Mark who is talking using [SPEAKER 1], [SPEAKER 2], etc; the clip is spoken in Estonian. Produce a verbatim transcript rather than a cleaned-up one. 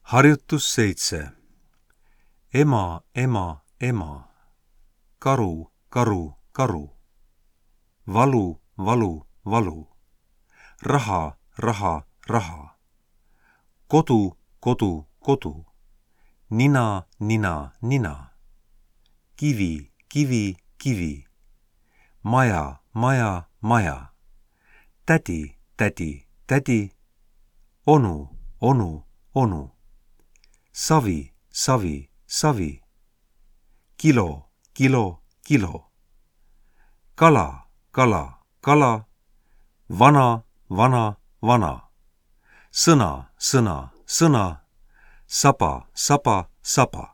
[SPEAKER 1] Harjutus seitse. Ema, ema, ema. Karu, karu, karu. Valu, valu, valu. Raha, raha, raha. Kodu, kodu, kodu. Nina, nina, nina. Kivi, kivi, kivi. Maja, maja, maja. Tädi, tädi, tädi. Onu, onu, onu. Savi, savi, savi. Kilo, kilo, kilo. Kala, kala, kala. Vana, vana, vana. Sõna, sõna, sõna. Saba, saba, saba.